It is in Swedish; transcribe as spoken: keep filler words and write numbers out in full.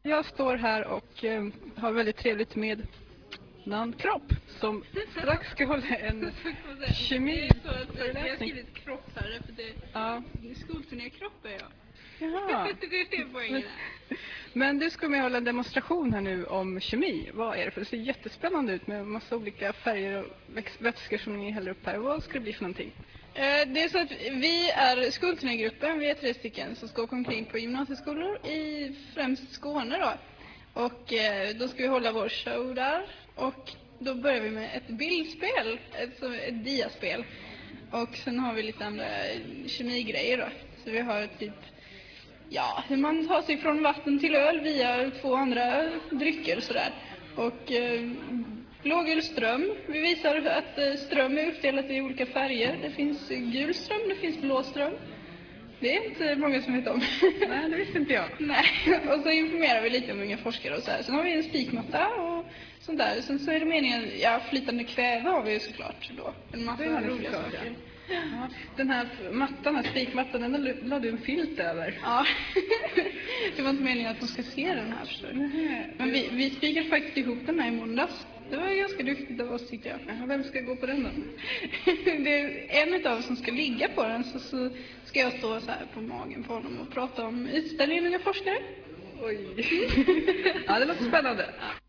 Jag står här och eh, har väldigt trevligt med Nan Kropp som strax ska hålla en kemi. Det är så att vi har skrivit kropp här för det Ja. är skolturnékropp är jag. Jaha. Det är poängen här. Men du ska med hålla en demonstration här nu om kemi. Vad är det? För det ser jättespännande ut med massa olika färger och väx- vätskor som ni häller upp här. Vad ska det bli för någonting? Eh, Det är så att vi är skolturnégruppen, vi är tre stycken som ska åka omkring på gymnasieskolor i främst Skåne då. Och eh, då ska vi hålla vår show där. Och då börjar vi med ett bildspel, ett, så- ett diaspel. Och sen har vi lite andra kemigrejer då. Så vi har typ, ja, hur man tar sig från vatten till öl via två andra drycker sådär. Och eh, blågulström. Vi visar att eh, ström är uppdelat i olika färger. Det finns gul ström, det finns blå ström. Det är inte många som vet om. Nej, det visste inte jag. Nej. Och så informerar vi lite om unga forskare och så här. Sen har vi en spikmatta och sånt där. Sen så är det meningen, ja, flytande kväve har vi ju såklart då. En massa Det har ni roliga såklart, saker. Ja. Den här mattan, här spikmattan, den la- la du en filt över. Ja, det var inte meningen att de ska se den här förstår du. Men vi, vi spikade faktiskt ihop den här i måndags. Det var ganska duktigt av oss tycker jag. Jaha, vem ska gå på den då? Det är en av oss som ska ligga på den så, så ska jag stå så här på magen på honom och prata om utställningen Unga forskare. Oj. Ja, det låter spännande.